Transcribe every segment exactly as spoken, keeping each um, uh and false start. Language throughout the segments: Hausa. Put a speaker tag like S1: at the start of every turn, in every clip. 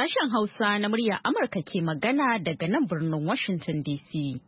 S1: Sashen Hausa na murya Amurka ke magana daga nan birnin Washington D C.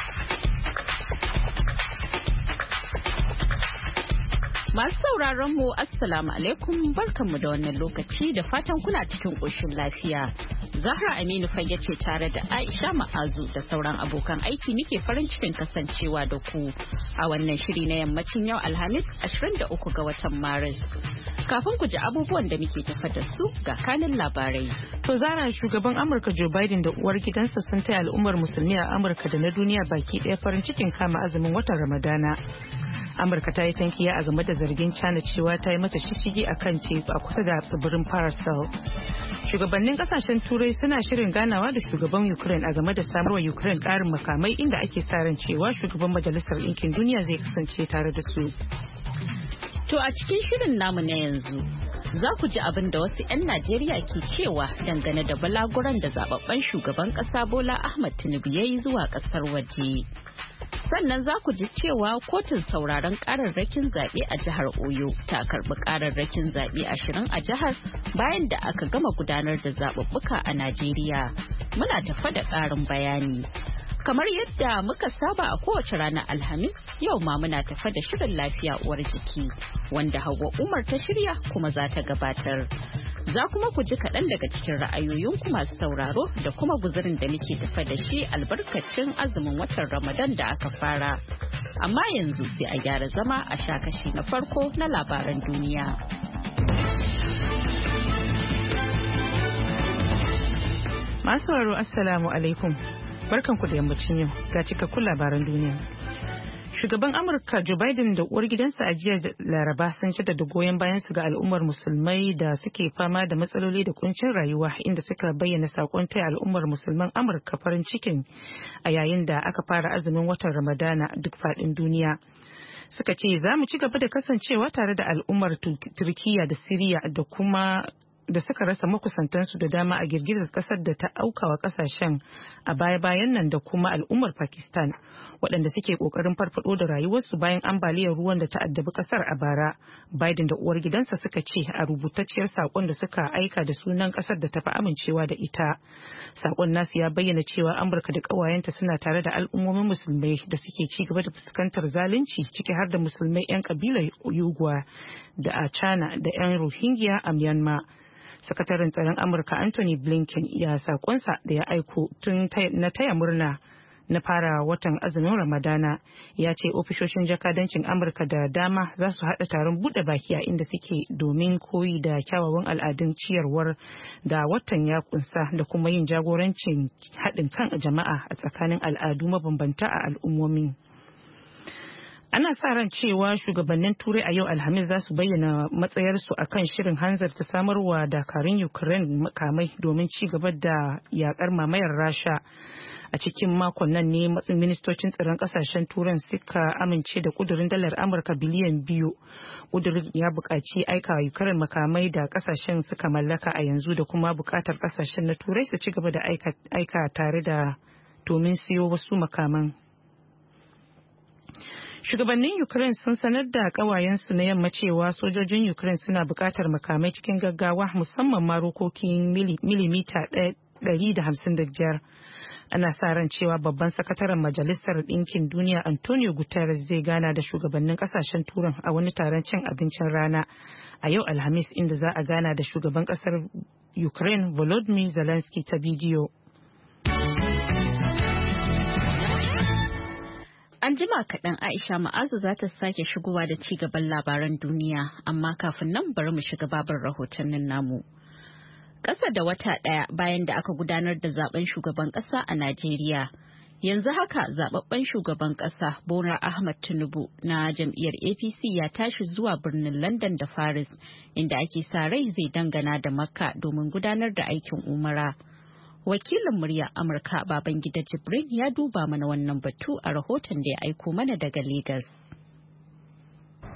S1: Masu sauraron mu Assalamu alaikum, barkanmu da wannan lokaci da fatan kuna cikin ƙoshin lafiya. Zahra Aminu fage ce tare da Aisha Ma'azu da sauran abokan aiki muke farin cikin kasancewa da ku a wannan shiri na yammacin yau Alhamis ashirin da uku ga watan Maris. Kafin ku ji abubuwan da muke tafa da su ga kanin labarai.
S2: To Zara, shugaban Amurka Joe Biden da uwar gidansa sun taya al'ummar musulmi a Amurka da na duniya baki ɗaya farin cikin kama azumin watan Ramadana. Amurka ta yi tankiya a game da zargin China cewa ta yi mata shishigi a kan teku a kusa da tsibirin Paracel. Shugabannin kasashen Turai suna shirin ganawa da shugaban Ukraine a game da samarwa Ukraine ƙarin makamai, inda ake sa ran cewa shugaban Majalisar Ɗinkin Duniya zai kasance tare da su.
S1: To a cikin shirin namu na yanzu za ku ji abin da wasu 'yan Najeriya ke cewa dangane da balaguran da zababben shugaban ƙasa Bola Ahmed Tinubu ya yi zuwa ƙasar waje. Sannan za ku ji cewa kotun sauraron kararrakin zaɓe a jihar Oyo ta karɓi kararrakin zaɓe ashirin a jihar bayan da aka gama gudanar da zaɓuɓɓuka a Najeriya. Muna tafa da ƙarin bayani. Kamar yadda muka saba a kowace ranar Alhamis, yau ma muna tafa da shirin lafiya uwar jiki wanda Hauwa Umar ta shirya kuma za ta gabatar. Za kuma ku ji kaɗan daga cikin ra'ayoyinku masu sauraro da kuma guzurin da muke tafa da shi albarkacin azumin watan Ramadan da aka fara. Amma yanzu sai a gyara zama a sha kashi na farko na labaran duniya.
S2: Masu sauraro, Assalamu alaikum. Barkanku da yammacin yau ga cikakkun labaran duniya. Shugaban Amurka Joe Biden da uwar gidansa a jiya Laraba sun jaddada goyon bayan su ga al'ummar musulmai da suke fama da matsaloli da kuncin rayuwa, inda suka bayyana sakon taya al'ummar musulman Amurka farin cikin a yayin da aka fara azumin watan Ramadana duk faɗin duniya. Suka ce za mu ci gaba da kasancewa tare da al'ummar Turkiyya da Siriya da kuma da suka rasa makusantansu da dama a girgizar kasar da ta aukawa kasashen a baya-bayan nan, da kuma al'ummar Pakistan waɗanda suke ƙoƙarin farfado da rayuwarsu bayan ambaliyar ruwan da ta addabi kasar a bara. Biden da uwar gidansa suka ce a rubutacciyar saƙon da suka aika da sunan kasar da ta fi amincewa da ita. Saƙon nasu ya bayyana cewa Amurka da ƙawayenta suna tare da al'ummomin musulmai da suke ci gaba da fuskantar zalunci, ciki har da musulmai 'yan kabilar Uyghur da a China da 'yan Rohingya a Myanmar. Sakataren tsaron Amurka Anthony Blinken ya sakonsa da ya aiko tun na taya murna na fara watan azumin Ramadana ya ce ofishoshin jakadancin Amurka da dama za su haɗa taron buɗe baki a inda suke domin koyi da kyawawan al'adun ciyarwar da watan ya kunsa da kuma yin jagorancin haɗin kan jama'a a tsakanin al'adu mabambanta a al'ummomin. Ana sa ran cewa shugabannin Turai a yau Alhamis za su bayyana matsayarsu a kan shirin hanzarta samarwa dakarun Ukraine makamai domin ci gaba da yakar mamayar Rasha. A cikin makon nan ne matsin ministocin tsaron kasashen Turan suka amince da kudurin dalar Amurka biliyan biyu. Kudurin ya buƙaci aika Ukraine makamai da kasashen suka mallaka a yanzu da kuma buƙatar kasashen na Turai su ci gaba da aika tare da domin siyo wasu makaman. Shugabannin Ukraine sun sanar da kawayensu na yamma cewa sojojin Ukraine suna buƙatar makamai cikin gaggawa, musamman ma rokokin milimita ɗari da hamsin da biyar. Ana sa ran cewa babban sakataren Majalisar Ɗinkin Duniya Antonio Guterres zai gana da shugabannin kasashen Turan a wani taron cin abincin rana a yau Alhamis, inda za a gana da shugaban ƙasar Ukraine Volodymyr Zelensky ta bidiyo.
S1: An jima kaɗan Aisha Ma'azu za ta sake shigowa da ci gaban labaran duniya, amma kafin nan bari mu shiga babin rahotannin namu. Ƙasa da wata ɗaya bayan da aka gudanar da zaben shugaban ƙasa a Najeriya, yanzu haka zababben shugaban ƙasa Bola Ahmed Tinubu na jam'iyyar A P C ya tashi zuwa birnin London da Paris, inda ake sa rai zai dangana da Makka domin gudanar da aikin umara. Wakilin murya Amurka Babangida Jibrin ya duba mana wannan batu a rahoton da ya aiko mana daga Lagos.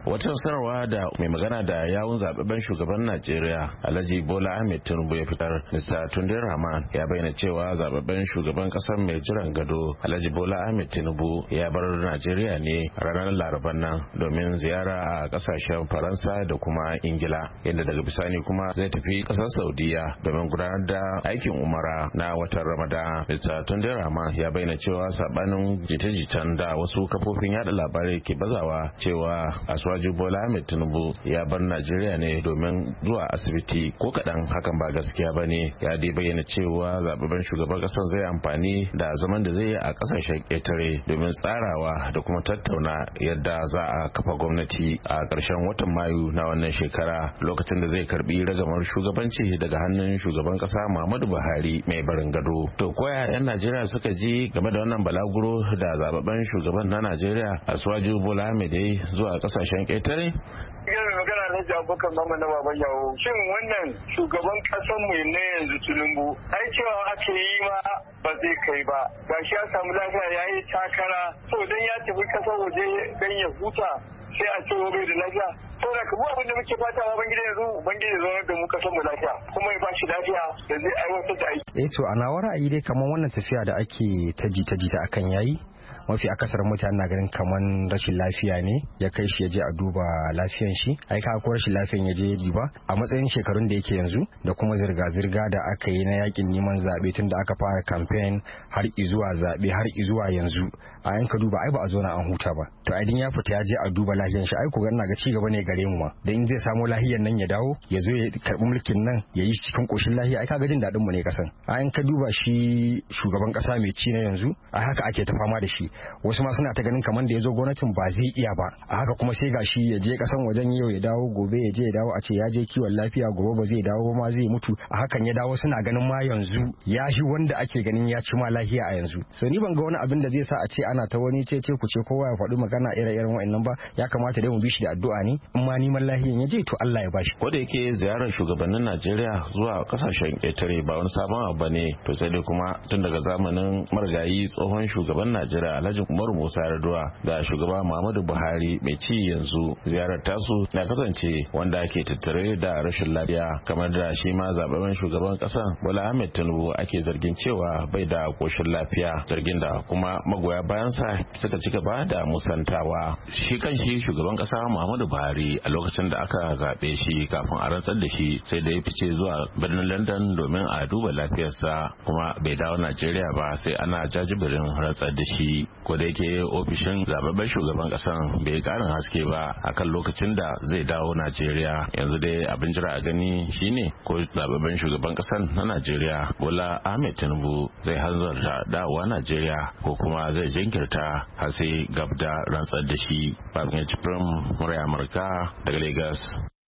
S3: Wata sanarwa da mai magana da yawun zababben shugaban Najeriya Alhaji Bola Ahmed Tinubu ya fitar, Mister Tunde Rahman ya bayyana cewa zababben shugaban kasar mai jiran gado Alhaji Bola Ahmed Tinubu ya bar Najeriya ne ranar Laraban nan domin ziyara a kasashen Faransa da kuma Ingila, inda daga bisani kuma zai tafi kasar Saudiya domin gudanar da aikin umara na watan Ramadan. Mister Tunde Rahman ya bayyana cewa sabanin jita-jitan da wasu kafofin yada labarai ke bazawa cewa Asuwaju Bola Ahmed Tinubu ya bar Najeriya ne domin zuwa asibiti, ko kaɗan hakan ba gaskiya ba ne. Ya dai bayyana cewa zababben shugaban ƙasar zai amfani da zaman da zai yi a ƙasashen ƙetare domin tsarawa da kuma tattauna yadda za a kafa gwamnati a ƙarshen watan Mayu na wannan shekara, lokacin da zai karbi ragamar shugabanci daga hannun shugaban ƙasa Muhammadu Buhari mai barin gado. To koya 'yan Najeriya suka ji game da wannan balaguro da zababben shugaban na Najeriya Asuwaju Bola Ahmed zuwa ƙasashen ƙetare?
S4: Yana magana na jabukan mama na baban yawo. Shin wannan shugaban kasar mu ne yanzu Tinubu ai cewa ake yi ma ba zai kai ba. Gashi ya samu lafiya ya yi takara, so dan ya tafi kasar waje dan ya huta sai a ce bai da lafiya. Saboda ka mu abin da muke fata wa bangida yanzu bangida zo da mu kasar mu lafiya kuma ya bashi lafiya da zai aiwatar da aiki.
S5: Eh to ana ra'ayi dai kamar wannan tafiya da ake ta jita jita akan yayi, mafi akasarin mutane na ganin kaman rashin lafiya ne ya kai shi ya je a duba lafiyan shi. Ai ka ko rashin lafiyan ya je ya duba a matsayin shekarun da yake yanzu da kuma zirga-zirga da aka yi na yakin neman zabe tun da aka fara campaign har zuwa zabe har zuwa yanzu. A yanka duba ai ba a zo na an huta ba. To ai din ya fita ya je a duba lafiyan shi, ai ko ga ga ci gaba ne gare mu ma. Dan in zai samu lafiyan nan ya dawo ya zo ya karbi mulkin nan ya yi cikin koshin lafiya, ai kaga jin dadin mu ne kasan. A yanka duba shi shugaban kasa mai ci na yanzu ai haka ake ta fama da shi. Wasu ma suna ta ganin kamar da ya zo gwamnatin ba zai iya ba, a haka kuma sai gashi ya je kasan wajen yau ya dawo, gobe ya je ya dawo, a ce ya je kiwon lafiya, gobe ba zai dawo ba ma zai mutu. A hakan ya dawo suna ganin ma yanzu ya shi wanda ake ganin ya ci ma lafiya a yanzu. So ni ban ga wani abin da zai sa a ce ana ta wani ce ce ku ce kowa ya faɗi magana ire-iren wa'annan ba. Ya kamata dai mu bi shi da addu'a ne, in ma neman lafiyan ya je to Allah ya bashi.
S3: Ko da yake ziyarar shugabannin Najeriya zuwa kasashen ƙetare ba wani sabon abu ne, to sai dai kuma tun daga zamanin marigayi tsohon shugaban Najeriya Alhaji Umaru Musa Yar'adua da shugaba Muhammadu Buhari mai ci yanzu, ziyarar tasu na kasance wanda ake tattare da rashin lafiya, kamar da shi ma zababben shugaban kasa Bola Ahmed Tinubu ake zargin cewa bai da koshin lafiya, zargin da kuma magoya bayansa suka ci gaba da musantawa. Shi kan shi shugaban kasa Muhammadu Buhari a lokacin da aka zaɓe shi kafin a rantsar da shi sai da ya fice zuwa birnin London domin a duba lafiyarsa, kuma bai dawo Najeriya ba sai ana jajibirin rantsar da shi. Ko da yake ofishin zababben shugaban kasan bai karin haske ba akan lokacin da zai dawo Najeriya. Yanzu dai abin jira a gani shine ko zababben shugaban kasan na Najeriya Bola Ahmed Tinubu zai hanzarta dawowa Najeriya ko kuma zai jinkirta har sai gab da rantsar da shi. Babin Jibrin Murai Amurka daga Lagos.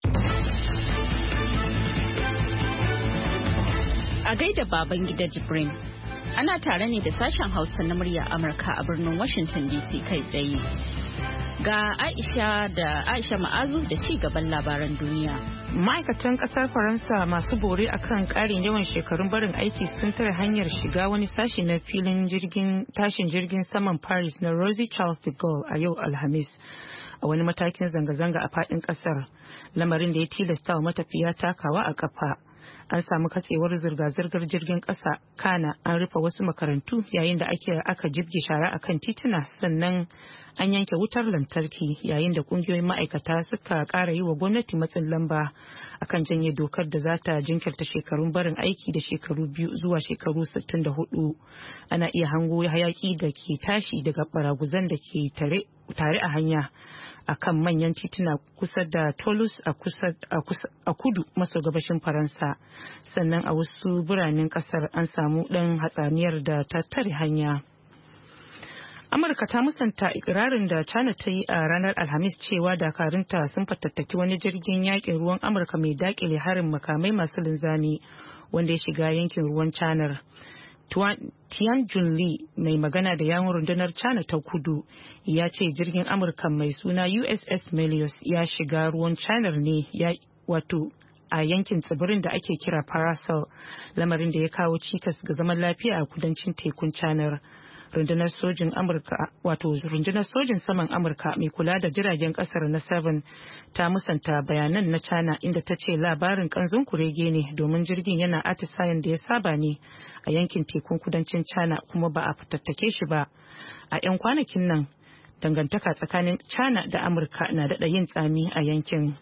S1: A gaida baban gida Jibrin. Ana tare ne da sashen Hausa na murya Amurka a birnin Washington D C kai tsaye. Ga Aisha da Aisha Ma'azu da ci gaban labaran duniya.
S2: Ma'aikatan kasar Faransa masu bore akan karin yawan shekarun barin aiki sun tare hanyar shiga wani sashi na filin jirgin tashin jirgin saman Paris na Roissy Charles de Gaulle a yau Alhamis, a wani matakin zanga-zanga a fadin kasar, lamarin da ya tilasta wa matafiya takawa a kafa. An samu katsewar zirga-zirgar jirgin ƙasa, kana an rufe wasu makarantu yayin da ake aka jibge shara akan tituna, sannan an yanke wutar lantarki yayin da kungiyoyin ma'aikata suka ƙara yi wa gwamnati matsin lamba akan janye dokar da za ta jinkirta shekarun barin aiki da shekaru biyu zuwa shekaru sittin da hudu. Ana iya hango hayaki da ke tashi daga baraguzan da ke tare a hanya akan manyan tituna kusa da Toulouse a kudu maso gabashin Faransa. Sannan a wasu biranen kasar an samu ɗan hatsaniyar da ta tare hanya. Amurka ta musanta ikirarin da China ta yi a ranar Alhamis cewa dakarunta sun fatattaki wani jirgin yakin ruwan Amurka mai dakile harin makamai masu linzami wanda ya shiga yankin ruwan China. Tian Junli, mai magana da yawun rundunar China ta kudu, ya ce jirgin Amurka mai suna U S S Melius ya shiga ruwan China ne ya wato a yankin tsibirin da ake kira Paracel, lamarin da ya kawo cikas ga zaman lafiya a kudancin tekun China. rundunar sojin amurka wato rundunar sojin saman amurka mai kula da jiragen kasar na seven ta musanta bayanan na China inda ta ce labarin kanzon kurege ne domin jirgin yana atisayen da ya saba ne a yankin tekun kudancin China kuma ba a fitattake shi ba. A 'yan kwanakin nan dangantaka tsakanin China da Amurka na daɗa yin tsami a yankin.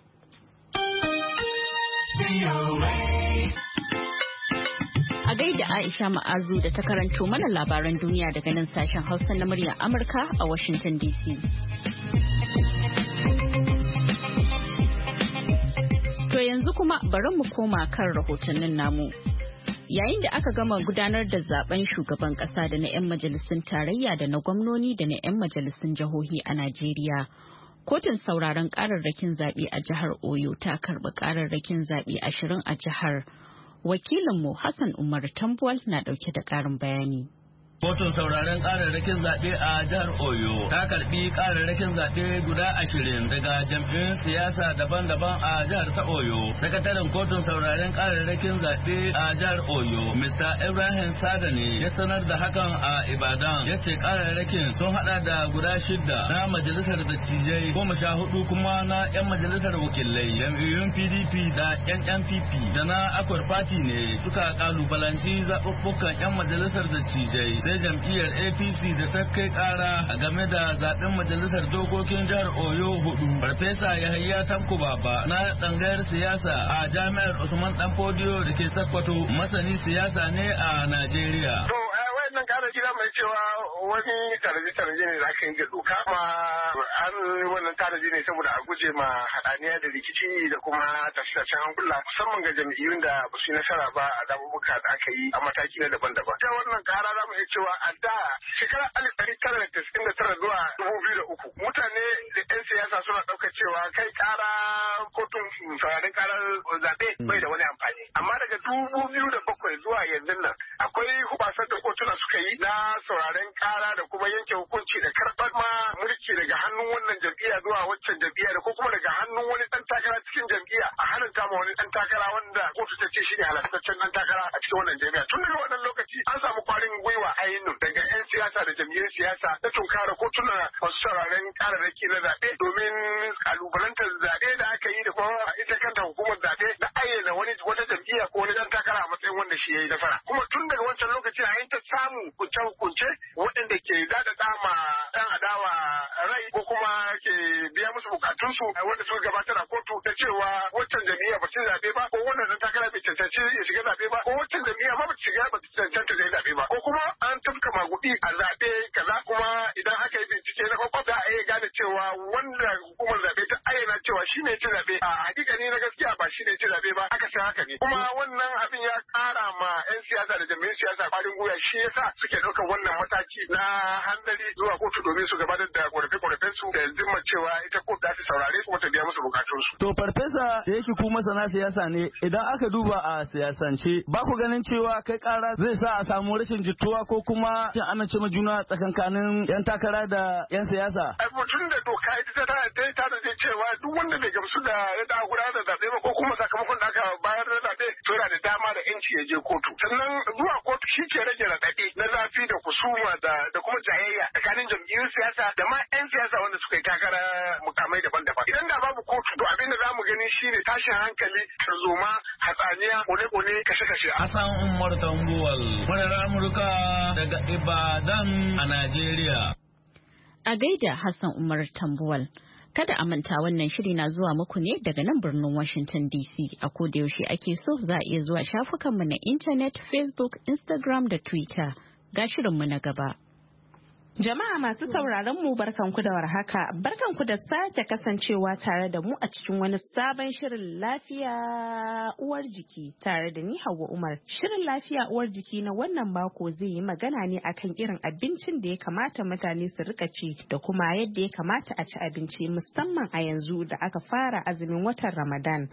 S1: A gaida Aisha Ma'azu da ta karanto mana labaran duniya daga nan sashen Hausa na muryar Amurka a Washington D C. To yanzu kuma bari mu koma kan rahotannin namu. Yayin da aka gama gudanar da zaben shugaban kasa da na 'yan majalisun tarayya da na gwamnoni da na 'yan majalisun jihohi a Najeriya, kotun sauraron kararrakin zaɓe a jihar Oyo ta karɓi kararrakin zaɓe ashirin a jihar. Wakilinmu Hassan Umar Tambuwal na ɗauke da ƙarin bayani.
S6: Kotun sauraren kararrakin zaɓe a jihar Oyo ta karɓi kararrakin zaɓe guda ashirin daga jam'iyyun siyasa daban-daban a jihar ta Oyo. Sakataren kotun sauraren kararrakin zaɓe a jihar Oyo, Mister Ibrahim Sada ne ya sanar da hakan a Ibadan. Ya ce kararrakin sun haɗa da guda shidda na majalisar dattijai, goma sha hudu kuma na 'yan majalisar wakilai. Jam'iyyun P D P da 'yan N P P da na Accord Party ne suka kalubalanci zaɓuɓɓukan 'yan majalisar dattijai. Sai jam'iyyar A P C da ta kai kara game da zaben majalisar dokokin jihar Oyo hudu. Farfesa Yahaya Tanko Baba na tsangayar siyasa a jami'ar Usman Danfodiyo da ke Sokoto, masani siyasa ne a Najeriya.
S4: Wannan kara gida mai cewa wani taraje-taraje ne da aka yi ga doka ma an wannan taraje ne saboda a guje ma haɗaniya da rikici da kuma tashe-tashen hankula musamman ga jam'iyyun da ba su yi nasara ba a zaɓuɓɓuka da aka yi a mataki na daban-daban. Ta wannan kara za mu iya cewa a da shekarar alif ɗari tara da tasa'in da tara zuwa dubu biyu da uku mutane da 'yan siyasa suna ɗaukar cewa kai kara kotun sauraron karar zaɓe bai da wani amfani. Amma daga dubu biyu da bakwai zuwa yanzu nan akwai hubasar da kotuna suka yi na sauraren kara da kuma yanke hukunci da karɓar ma mulki daga hannun wannan jam'iyya zuwa waccan jam'iyya da ko kuma daga hannun wani ɗan takara cikin jam'iyya a hannun kama wani ɗan takara wanda kotu ta ce shi ne halastaccen ɗan takara a cikin wannan jam'iyya. Tun daga wannan lokaci an samu kwarin gwiwa ainihin daga 'yan siyasa da jam'iyyun siyasa na tunkara kotuna masu sauraren kararraki na zaɓe domin kalubalantar zaɓe da aka yi da kuma ita kanta hukumar zaɓe da ayyana wani wata jam'iyya ko wani ɗan takara a matsayin wanda shi ya yi nasara. Kuma tun daga wancan lokaci a ta samu hukunce-hukunce waɗanda ke daɗaɗa ma ɗan adawa rai ko kuma ke biya musu bukatunsu wanda suka gabatar a kotu da cewa waccan jam'iyya ba ta zaɓe ba ko wannan ɗan takara bai cancanci ya shiga zaɓe ba ko waccan jam'iyya ma ba ta shiga ba ta cancanta zai zaɓe ba ko kuma an tafka maguɗi a zaɓe kaza kuma idan aka yi bincike na kwakwaf za a iya gane cewa wanda hukumar zaɓe ta ayyana cewa shi ne ci zaɓe a hakikani na gaskiya ba shi ne ci zaɓe ba aka san haka ne kuma wannan abin ya ƙara ma 'yan siyasa da jam'iyyun siyasa ƙwarin gwiwa shi yasa suke ɗaukar wannan mataki na hanzari zuwa kotu domin su gabatar da ƙorafe-ƙorafen su da zimma cewa ita kotu za ta saurare kuma ta biya musu bukatunsu.
S6: To farfesa da yake ku masana siyasa ne idan aka duba a siyasance ba ku ganin cewa kai ƙara zai sa a samu rashin jituwa ko kuma cin amince ma juna tsakankanin 'yan takara da 'yan siyasa?
S4: Mutum da doka ita ta ta da zai cewa duk wanda bai gamsu da yadda aka gudanar da zaɓe ba ko kuma sakamakon da aka bayar da zaɓe to yana da dama da 'yanci ya je kotu. Sannan zuwa kotu shi ke rage raɗaɗi na zafi da kusuma da da kuma jayayya tsakanin jam'iyyun siyasa da ma 'yan siyasa wanda suka yi takara mukamai daban-daban. Idan da babu kotu to abin da za mu gani shine tashin hankali, tarzoma, hatsaniya, kone-kone, kashe-kashe.
S6: Hassan Umar Tambuwal, murar Amurka daga Ibadan a Najeriya.
S1: A gaida Hassan Umar Tambuwal. Kada a manta wannan shiri na zuwa muku ne daga nan birnin Washington D C. A koda yaushe ake so za a iya zuwa shafukanmu na intanet, Facebook, Instagram da Twitter. Ga shirinmu na gaba.
S2: Jama'a masu sauraron mu barkanku da warhaka, barkanku da sake kasancewa tare da mu a cikin wani sabon shirin lafiya uwar jiki tare da ni Hauwa Umar. Shirin lafiya uwar jiki na wannan mako zai yi magana ne akan irin abincin da ya kamata mutane su rika ci da kuma yadda ya kamata a ci abinci musamman a yanzu da aka fara azumin watan Ramadan.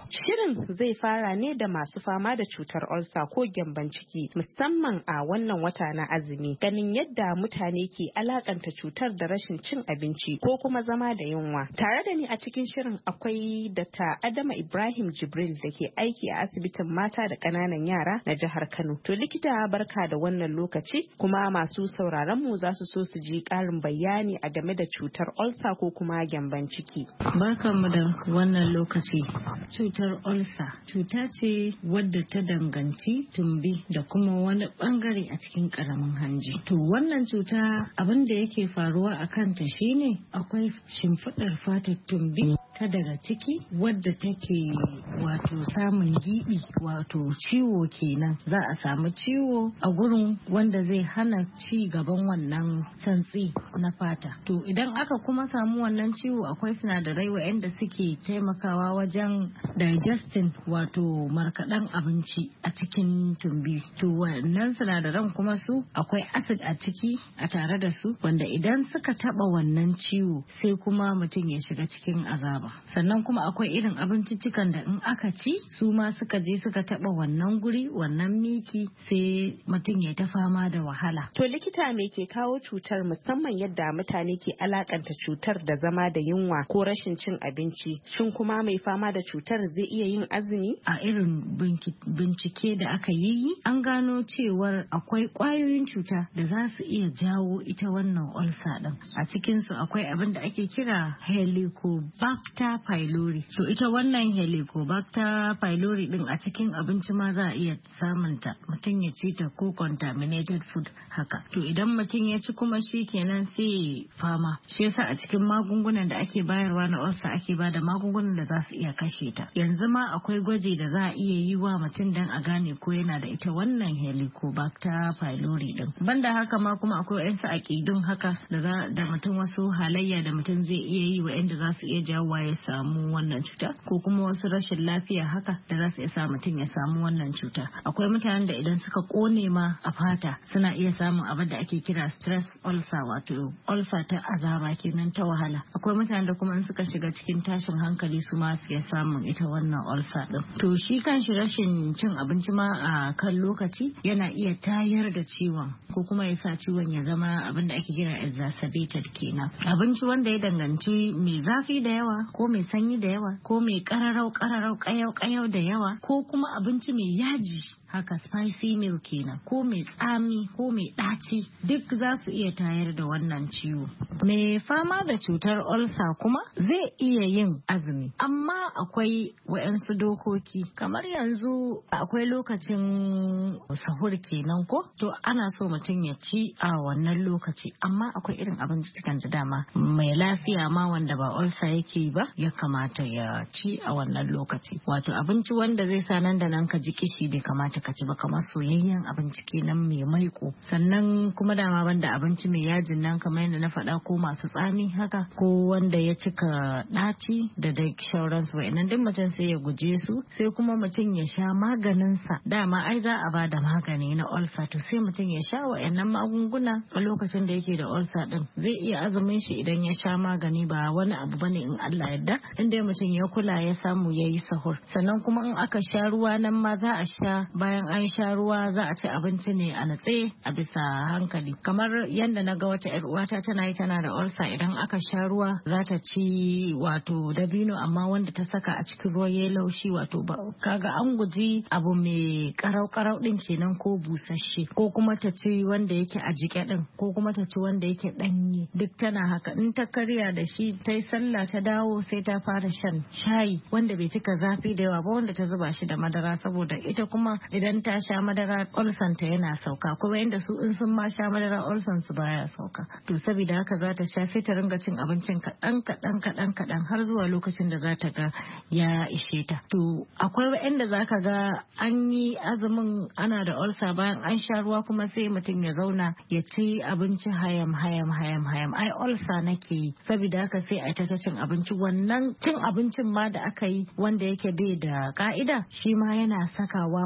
S7: Shirin zai fara ne da masu fama da cutar ulcer ko gyamban ciki musamman a wannan wata na azumi, ganin yadda mutane ke alakanta cutar da rashin cin abinci ko kuma zama da yunwa. Tare da ni a cikin shirin akwai Dr. Adama Ibrahim Jibril da ke aiki a asibitin mata da ƙananan yara na jihar Kano. To likita barka da wannan lokaci, kuma masu sauraron mu za su so su ji ƙarin bayani a game da cutar ulcer ko kuma gyamban ciki.
S8: Barkanmu da wannan lokaci. Cutar ulcer cuta ce wadda ta danganci tumbi da kuma wani bangare a cikin karamin hanji. To wannan cuta abin da yake faruwa a kanta shine akwai shimfiɗar fatar tumbi ta daga ciki wadda take wato samun gibi, wato ciwo kenan. Za a samu ciwo a gurin wanda zai hana ci gaban wannan santsi na fata. To idan aka kuma samu wannan ciwo akwai sinadarai waɗanda suke taimakawa wajen digesting, wato markaɗan abinci a cikin tumbi. To wannan sinadaran kuma su akwai acid a ciki a tare da su, wanda idan suka taba wannan ciwo sai kuma mutum ya shiga cikin azaba. Sannan kuma akwai irin abinciccikan da in aka ci su ma suka je suka taba wannan guri, wannan miki, sai mutum ya ta fama da wahala.
S7: To likita, me ke kawo cutar, musamman yadda mutane ke alakanta cutar da zama da yunwa ko rashin cin abinci? Shin kuma mai fama da cutar zai iya yin azumi?
S8: A irin bincike da aka yi an gano cewar akwai kwayoyin cuta da za su iya jawo ita wannan ulcer din. A cikinsu akwai abin da ake kira Helicobacter pylori. So ita wannan Helicobacter pylori din a cikin abinci ma za a iya samunta, mutum ya ci ta ko contaminated food haka. To idan mutum ya ci kuma shi kenan sai fama. Shi yasa a cikin magungunan da ake bayarwa na ulcer ake ba da magungunan da za su iya kashe ta. Yanzu ma akwai gwaji da za a iya yi wa mutum dan a gane ko yana da ita wannan Helicobacter pylori din. Banda haka ma kuma akwai wayansu aƙidun haka da za da mutum, wasu halayya da mutum zai iya yi wa yanda za su iya jawo ya samu wannan cuta, ko kuma wasu rashin lafiya haka da za su iya sa mutum ya samu wannan cuta. Akwai mutanen da idan suka kone ma a fata suna iya samun abin da ake kira stress ulcer, wato ulcer ta azaba kenan, ta wahala. Akwai mutanen da kuma in suka shiga cikin tashin hankali su ma su iya samun ita wannan ulcer din. To shi kanshi rashin cin abinci ma a kan lokaci yana iya tayar da ciwon, ko kuma ya sa ciwon ya zama abin da ake kira exacerbated kenan. Abinci wanda ya danganci mai zafi da yawa ko mai sanyi da yawa ko mai kararau kararau kayau kayau da yawa, ko kuma abinci mai yaji haka spicy meal kenan, ko mai tsami ko mai ɗaci, duk za su iya tayar da wannan ciwo. Mai fama da cutar ulcer kuma zai iya yin azumi, amma akwai waɗansu dokoki. Kamar yanzu akwai lokacin sahur kenan ko, to ana so mutum ya ci a wannan lokaci, amma akwai irin abincikan da dama mai lafiya ma wanda ba ulcer yake ba ya kamata ya ci a wannan lokaci. Wato abinci wanda zai sa nan da nan ka ji kishi bai kamata ka ci ba, kamar soyayyen abinci kenan mai maiko. Sannan kuma dama banda abinci mai yajin nan kamar yadda na faɗa, ko masu tsami haka, ko wanda ya cika ɗaci da da shauransu, wa'annan duk mutum sai ya guje su. Sai kuma mutum ya sha maganinsa, dama ai za a ba da magani na ulcer, to sai mutum ya sha wa'annan magunguna a lokacin da yake da ulcer din. Zai iya azumin shi idan ya sha magani, ba wani abu bane in Allah yarda, inda mutum ya kula ya samu ya yi sahur. Sannan kuma in aka sha ruwa nan ma za a sha, bayan an sha ruwa za a ci abinci ne a natse a bisa hankali. Kamar yadda na ga wata yar uwata tana yi, tana da ulcer, idan aka sha ruwa za ta ci wato dabino, amma wanda ta saka a cikin ruwa ya laushi, wato ba kaga an guji abu mai karau karau din kenan, ko busasshe, ko kuma ta ci wanda yake a jike din, ko kuma ta ci wanda yake danye. Duk tana haka. In ta karya da shi ta yi sallah ta dawo sai ta fara shan shayi wanda bai cika zafi da yawa ba, wanda ta zuba shi da madara, saboda ita kuma idan ta sha madara ulcer ta yana sauka, kuma inda su in sun ma sha madara ulcer su baya sauka. To saboda haka za ta sha, sai ta ringa cin abincin kaɗan kaɗan kaɗan kaɗan har zuwa lokacin da za ta ga ya ishe ta. To akwai wa'anda za ka ga an yi azumin ana da ulcer, bayan an sha ruwa kuma sai mutum ya zauna ya ci abinci hayam hayam hayam hayam, ai ulcer nake yi. Saboda haka sai a ta cin abinci. Wannan cin abincin ma da aka yi wanda yake bai da ka'ida, shi ma yana sakawa ma ciwon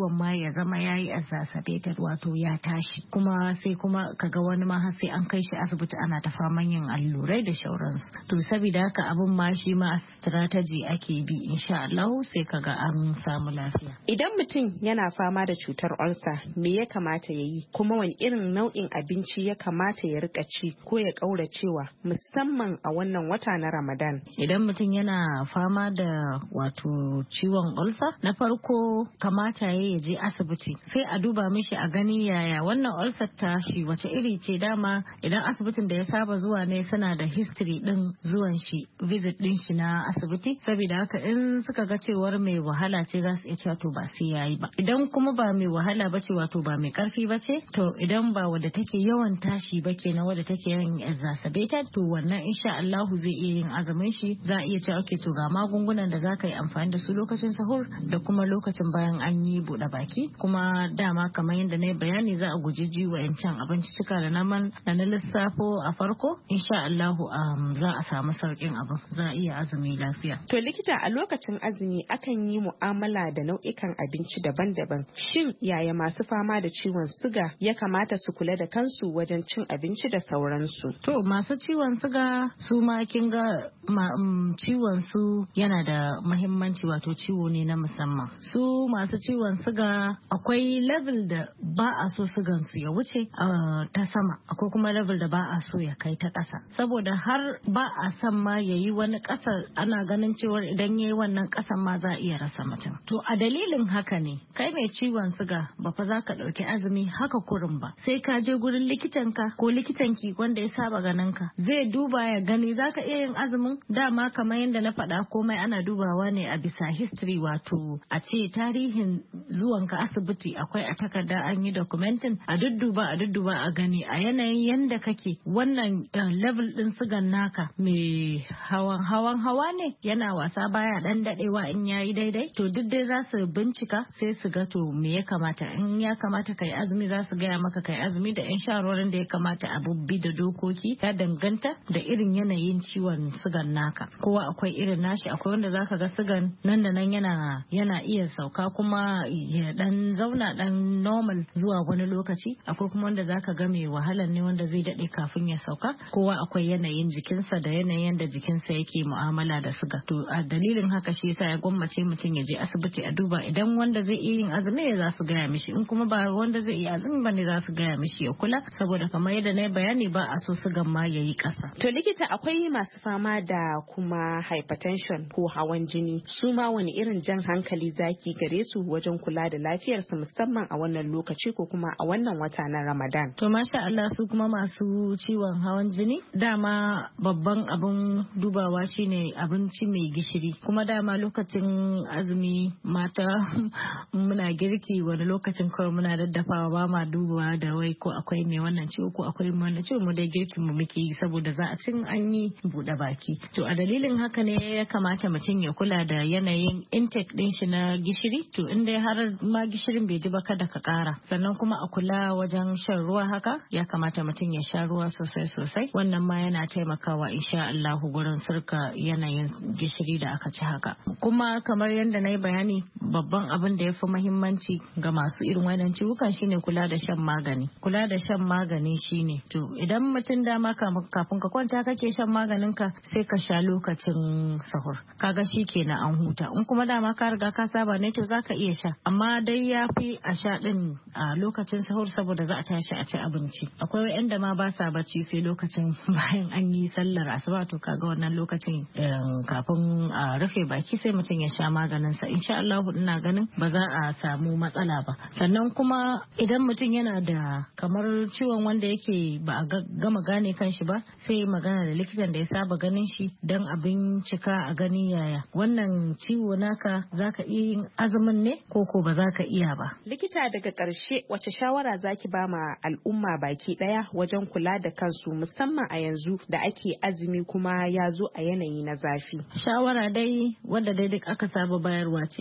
S8: ciwon ma ya zama yayi exacerbated wato ya tashi kuma sai kuma kaga wani ma har sai an kai shi asibiti ana ta faman yin allurai da shauransu. To saboda haka abin ma shi ma strategy ake bi insha Allah sai kaga an samu lafiya.
S7: Idan mutum yana fama da cutar ulcer me ya kamata ya yi kuma wani irin nau'in abinci ya kamata ya rika ci ko ya kauracewa musamman a wannan wata na Ramadan?
S8: Idan mutum yana fama da wato ciwon ulcer na farko kamata ya je asibiti sai a duba mishi a gani yaya wannan ulcer ta shi wace iri ce. Dama idan asibitin da ya saba zuwa ne suna da history din zuwan shi visit din shi na asibiti, saboda haka in suka ga cewar mai wahala ce za su iya cewa to ba sai yayi ba. Idan kuma ba mai wahala ba ce wato ba mai karfi ba ce, to idan ba wadda take yawan tashi ba kenan wadda take yin exacerbated, to wannan insha Allah zai iya yin azumin shi. Za a iya cewa okay to ga magungunan da za ka yi amfani da su lokacin sahur da kuma lokacin bayan an yi buɗe baki. Kuma dama kamar yadda na yi bayani za a guji ji wa'ancan abinci cika da naman da na lissafo a farko, insha Allah um, za a samu sauƙin abin, za a iya azumi lafiya.
S7: To likita, a lokacin azumi akan yi mu'amala da nau'ikan abinci daban-daban. Shin yaya masu fama da ciwon suga ya kamata su kula da kansu wajen cin abinci da sauransu?
S8: To masu ciwon suga su ma kin ga um, ciwon su yana da muhimmanci, wato ciwo ne na musamman. Su masu ciwon suga akwai level da ba a so sugan su ya wuce uh, ta sama, akwai kuma level da ba a so ya kai ta ƙasa, saboda har ba a san ma ya yi wani ƙasa, ana ganin cewar idan ya yi wannan ƙasan ma za a iya rasa mutum. To a dalilin haka ne kai mai ciwon suga ba fa za ka ɗauki azumi haka kurin ba, sai ka je gurin likitanka ko likitanki wanda ya saba ganin ka, zai duba ya gani za ka iya yin azumin. Dama kamar yadda na faɗa komai ana dubawa ne a bisa history, wato a ce tarihin zuwanka asibiti akwai a takarda an yi documentin, a dudduba a dudduba a gani a yanayin yanda kake wannan uh, level din sugan naka mai hawan hawan hawa ne, yana wasa baya dan dadewa in yayi daidai, to duk dai za su bincika sai su ga to me ya kamata. In ya kamata kai azumi za su gaya maka kai azumi da yan shawarwarin da ya kamata a bubbi da dokoki, ya danganta da irin yanayin ciwon sugan naka. Kowa akwai irin nashi, akwai wanda zaka ga sugan nan da nan yana yana iya sauka kuma ya dan zauna dan normal zuwa wani lokaci, akwai kuma wanda zaka ga mai wahalan ne wanda zai dade kafin ya sauka. Kowa akwai yanayin jikinsa da yanayin da jikinsa yake mu'amala da suga. To a dalilin haka shi yasa ya gwammace mutum ya je asibiti a duba, idan wanda zai iya yin azumi ne za su gaya mishi, in kuma ba wanda zai iya azumi ba ne za su gaya mishi ya kula, saboda kamar yadda na yi bayani ba a so sugan ma ya yi ƙasa.
S7: To likita, akwai masu fama da kuma hypertension ko hawan jini, su ma wani irin jan hankali zaki gare su wajen kula da lafiyarsu musamman a wannan lokaci ko kuma a wannan wata na Ramadan?
S8: To masha Allah, su kuma masu ciwon hawan jini dama babban abin dubawa shine abinci mai gishiri, kuma dama lokacin azumi mata muna girki wani lokacin kawai muna daddafawa ba ma dubawa da wai ko akwai mai wannan ciwo ko akwai mai wannan ciwo, mu dai girkin mu muke yi saboda za a cin an yi buɗe baki. To a dalilin haka ne ya kamata mutum ya kula da yanayin intake din shi na gishiri. To in dai har ma gishirin bai ji ba kada ka ƙara, sannan kuma a kula wajen shan ruwa haka, ya kamata mutum ya sha ruwa sosai sosai, wannan ma yana taimakawa insha Allah gurin sirka yanayin gishiri da aka ci haka. Kuma kamar yadda na yi bayani, babban abin da ya fi muhimmanci ga masu irin wannan ciwukan shine kula da shan magani. Kula da shan magani shine, to idan mutum dama kafin ka kwanta kake shan maganin ka, sai ka sha lokacin sahur, kaga shi kenan an huta. In kuma dama ka riga ka saba ne, to zaka iya sha, amma dai ya fi a sha din a lokacin sahur saboda za a tashi a ci abinci. Akwai wa'anda ma ba sa bacci sai lokacin bayan an yi sallar asuba, to kaga wannan lokacin kafin a rufe baki sai mutum ya sha maganin sa, insha Allah ina ganin ba za a samu matsala ba. Sannan kuma idan mutum yana da kamar ciwon wanda yake ba a gama gane kanshi ba, sai magana da likitan da ya saba ganin shi dan a bincika a gani yaya wannan ciwo naka zaka iya yin azumin ne ko ko ba za ka iya ba.
S7: Likita, daga ƙarshe wace shawara zaki ba ma al'umma baki ɗaya wajen kula da kansu musamman a yanzu da ake azumi kuma ya zo a yanayi na zafi?
S8: Shawara dai wanda dai duk aka saba bayarwa ce a ko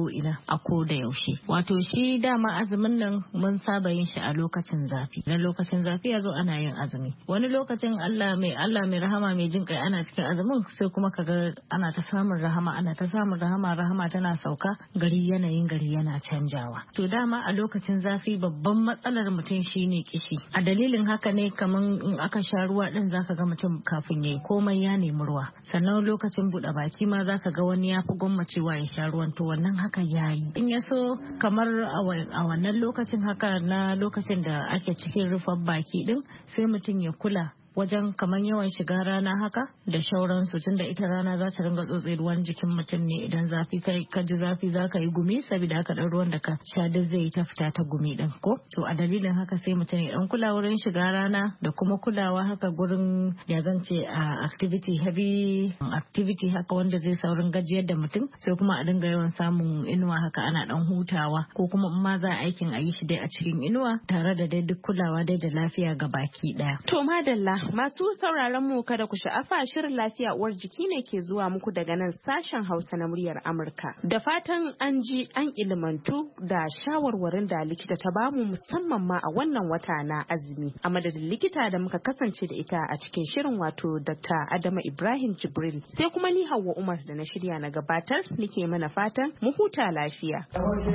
S8: ko ina a ko da yaushe. Wato shi dama azumin nan mun saba yin shi a lokacin zafi. Na lokacin zafi ya zo ana yin azumi. Wani lokacin Allah mai Allah mai rahama mai jin kai ana cikin azumin sai kuma kaga ana ta samun rahama ana ta samun rahama rahama tana sauka gari yanayin gari yana canjawa. To dama a lokacin zafi babban matsalar mutum shine kishi. A dalilin haka ne kaman in aka sha ruwa din zaka ga mutum kafin yayi komai ya nemi ruwa. Sannan lokacin buɗe baki ma zaka ga wani ya fi gwammacewa ya sha ruwan to wannan haka yayi. In ya so kamar a wannan lokacin haka na lokacin da ake cikin rufar baki din sai mutum ya kula wajen kamar yawan shiga rana haka da shauransu tunda ita rana za ta ringa tsotse ruwan jikin mutum ne idan zafi kai ka ji zafi za ka yi gumi saboda haka dan ruwan da ka sha duk zai ta fita ta gumi din ko to a dalilin haka sai mutum ya dan kula wurin shiga rana da kuma kulawa haka gurin ya zance a activity heavy activity haka wanda zai saurin gajiyar da mutum sai kuma a dinga yawan samun inuwa haka ana dan hutawa ko kuma in ma za a aikin a yi shi dai a cikin inuwa tare da dai duk kulawa dai da lafiya ga baki daya.
S7: To madalla masu sauraron mu kada ku sha'afa shirin lafiya uwar jiki ne ke zuwa muku daga nan sashen Hausa na muryar Amurka. Da fatan an ji an ilimantu da shawarwarin da likita ta bamu musamman ma a wannan wata na azumi. A madadin likita da muka kasance da ita a cikin shirin wato Doctor Adama Ibrahim Jibril sai kuma ni Hauwa Umar da na shirya na gabatar nike mana fatan mu huta lafiya.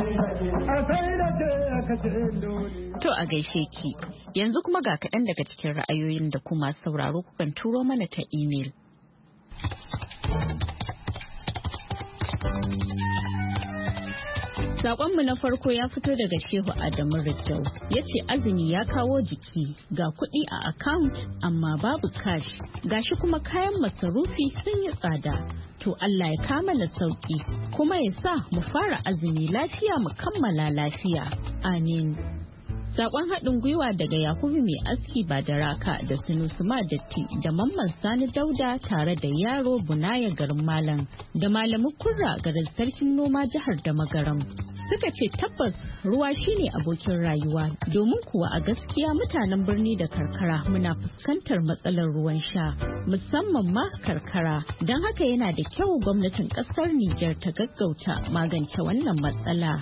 S1: To a gaishe ki yanzu kuma ga kaɗan daga cikin ra'ayoyin da kuma masu sauraro kukan turo mana ta imel. Saƙonmu na farko ya fito daga Shehu Adamu Rijau. Ya ce azumi ya kawo jiki ga kuɗi a account amma babu cash. Gashi kuma kayan masarufi sun yi tsada. To Allah ya kamala sauƙi kuma ya sa mu fara azumi lafiya mu kammala lafiya. Amin. Sakon haɗin gwiwa daga Yakubu mai aski ba da raka da Sunusu Datti da Mamman Sani Dauda tare da yaro Bunaya garin Malam da Malamu Kurra garin Sarkin Noma jihar da Magaram. Suka ce tabbas ruwa shine abokin rayuwa domin kuwa a gaskiya mutanen birni da karkara muna fuskantar matsalar ruwan sha musamman ma karkara don haka yana da kyau gwamnatin ƙasar Nijar ta gaggauta magance wannan matsala.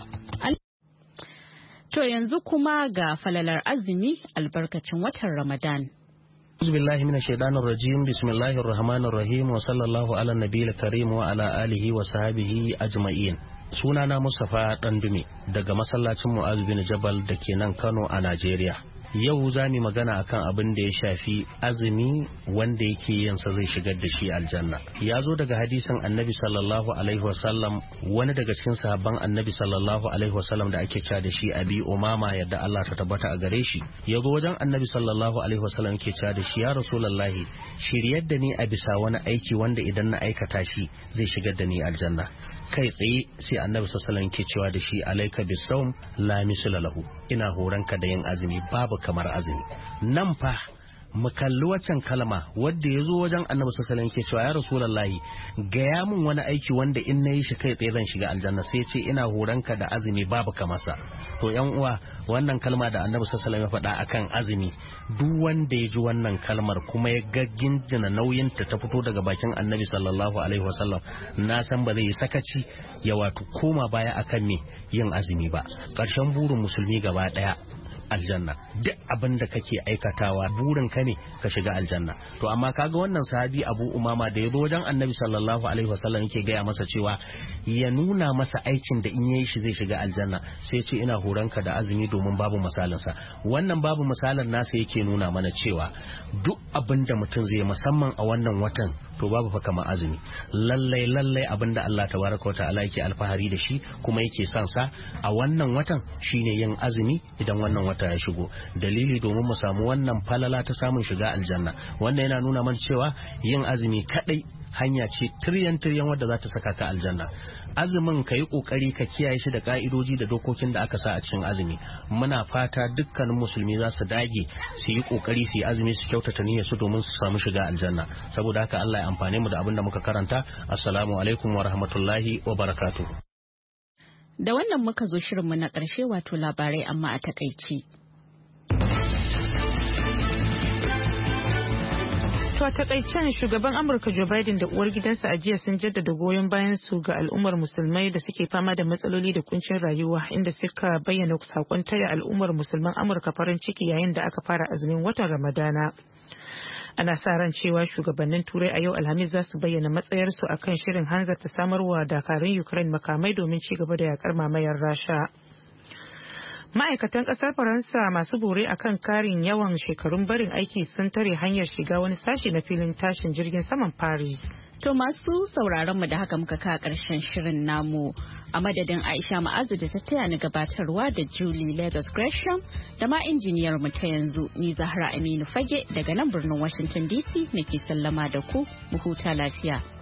S1: To yanzu kuma ga falalar azumi albarkacin watan Ramadan.
S9: Bismillahi minash shaitanir rajim. Bismillahir rahmanir rahim wa sallallahu ala nabiyil karim wa ala alihi wa sahbihi ajma'in. Sunana Mustafa Dandume daga masallacin Mu'az bin Jabal da ke nan Kano a Najeriya. Yau za mu magana akan abin da ya shafi azumi wanda yake yin sa zai shigar da shi aljanna. Ya zo daga hadisin Annabi sallallahu alaihi wasallam, wani daga cikin sahabban Annabi sallallahu alaihi wasallam da ake cewa da shi Abi Umama yadda Allah ta tabbata a gare shi. Ya zo wajen Annabi sallallahu alaihi wasallam yake cewa da shi ya Rasulullahi shiryar da ni a bisa wani aiki wanda idan na aikata shi zai shigar da ni aljanna. Kai tsaye sai Annabi sallallahu alaihi wasallam yake cewa da shi alaika bisawm la misla lahu. Ina horanka da yin azumi babu kamar azumi. Nan fa mu kalli waccan kalma wadda ya zo wajen Annabi sallallahu alaihi wasallam ke cewa ya Rasulullahi gaya min wani aiki wanda in nayi shi kai tsaye zan shiga aljanna, sai ce ina horanka da azumi babu kamarsa. To yan uwa wannan kalma da Annabi sallallahu alaihi wasallam ya faɗa akan azumi, duk wanda ya ji wannan kalmar kuma ya ga ginjina nauyin ta ta fito daga bakin Annabi sallallahu alaihi wasallam, na san ba zai yi sakaci ya wato koma baya akan me yin azumi ba. Ƙarshen burin musulmi gaba ɗaya aljanna. Duk abin da kake aikatawa burin ka ne ka shiga aljanna. To amma kaga wannan sahabi Abu Umama da ya zo wajen Annabi sallallahu alaihi wasallam yake gaya masa cewa ya nuna masa aikin da in yayi shi zai shiga aljanna, sai ya ce ina horanka da azumi domin babu misalinsa. Wannan babu misalin nasa yake nuna mana cewa duk abin da mutum zai musamman a wannan watan to babu fa kamar azumi. Lallai lallai abin da Allah tabaraka wa ta'ala yake alfahari da shi kuma yake son sa a wannan watan shine yin azumi idan wannan wata ya shigo. Dalili domin mu samu wannan falala ta samun shiga aljanna. Wannan yana nuna mana cewa yin azumi kadai hanya ce tiryan tiryan wadda za ta saka ka aljanna. Azumin ka yi kokari ka kiyaye shi da ka'idoji da dokokin da aka sa a cikin azumi. Muna fata dukkanin musulmi za su dage su yi kokari su yi azumi su kyautata niyyar su domin su samu shiga aljanna. Saboda haka Allah ya amfane mu da abin da muka karanta. Assalamu alaikum wa rahmatullahi wa barakatuh.
S1: Da wannan muka zo shirinmu na ƙarshe wato labarai amma a takaici.
S2: To a takaicen shugaban Amurka Joe Biden da uwar gidansa a jiya sun jaddada goyon bayan su ga al'ummar musulmai da suke fama da matsaloli da kuncin rayuwa inda suka bayyana sakon taya al'ummar musulman Amurka farin ciki yayin da aka fara azumin watan Ramadana. Ana sa ran cewa shugabannin Turai a yau Alhamis za su bayyana matsayarsu akan shirin hanzarta samarwa dakarun Ukraine makamai domin ci gaba da yakar mamayar Rasha. Ma'aikatan ƙasar Faransa masu bore akan karin yawan shekarun barin aiki sun tare hanyar shiga wani sashi na filin tashin jirgin saman Paris.
S1: To masu sauraron mu da haka muka ka ƙarshen shirin namu a madadin Aisha Ma'azu da ta taya ni gabatarwa da Julie Lagos Gresham da ma injiniyar mu ta yanzu ni Zahra Aminu Fage daga nan birnin Washington D C nake sallama da ku mu huta lafiya.